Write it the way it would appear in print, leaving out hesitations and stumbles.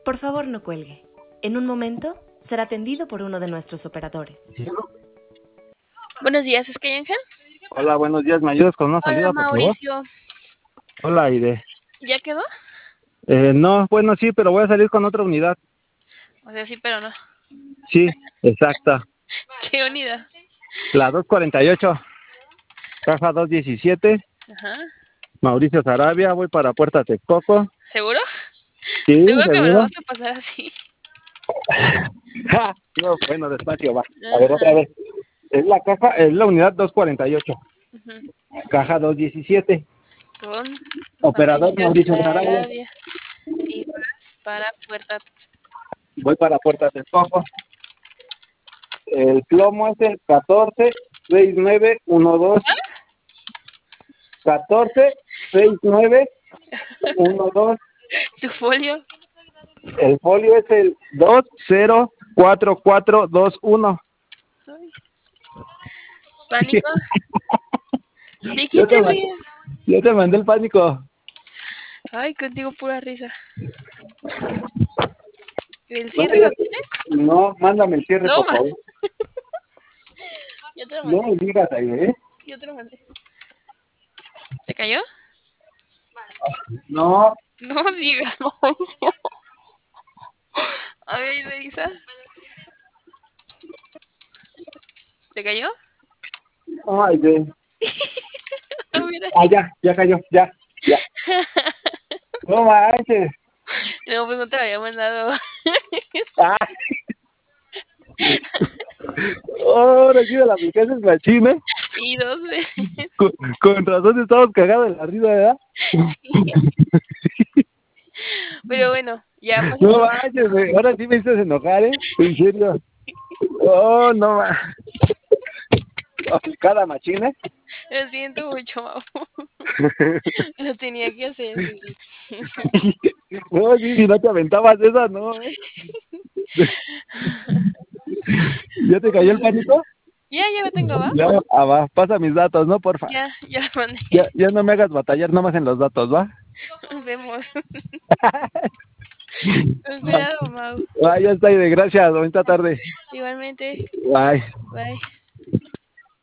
Por favor, no cuelgue. En un momento será atendido por uno de nuestros operadores. Buenos días, ¿es que hay Ángel? Hola, buenos días. ¿Me ayudas con una salida, Hola, por favor? Mauricio. Hola, Aide. ¿Ya quedó? No, bueno, sí, pero voy a salir con otra unidad. O sea, sí, pero no. Sí, exacta. ¿Qué unidad? La 248, caja 217, Ajá. Mauricio Sarabia, voy para Puerta Texcoco. ¿Seguro? Sí, ¿Seguro que me lo ¿seguro? vas a pasar así? ¡Ja! No, bueno, despacio, va. A ver, otra vez. Es la unidad 248, Ujú. caja 217. Con Operador Mauricio Sarabia, Sarabia. Y vas para Puerta. voy para Puerta Texcoco. El plomo es el 146912. 146912. ¿Tu folio? El folio es el 204421. Ay. ¿Pánico? ¿De qué Yo te, te ma- ríes? yo te mandé el pánico. Ay, contigo pura risa. ¿El cierre Mándame, lo tienes? no, mándame el cierre, No, por favor. ya te lo No mandé. me digas ahí, ¿eh? Yo te lo mandé. ¿Se cayó? No, No digas, Mauricio. A ver, revisa. ¿Se cayó? ay, de... A ver, ya cayó, ya. No manches. no, pues no te lo había mandado. Ah, ahora sí de la aplicación es machín, ¿eh? Y 2 veces. Con razón estamos cagados de la risa, ¿verdad? Pero bueno, ya pasó. No manches, güey. Ahora sí me hiciste enojar, ¿eh? En serio. Oh, no manches. Aplicada machina. Lo siento mucho, Mau. Lo tenía que hacer. No, sí, si no te aventabas esa, no, ¿eh? ¿Ya te cayó el pánico? Ya lo tengo, ¿va? Ya, va, pasa mis datos, ¿no? Porfa. Ya lo mandé. Ya no me hagas batallar nomás en los datos, ¿va? Nos vemos. Con cuidado, Mau. Ya está, y de gracias, bonita tarde. Igualmente. Bye. Bye.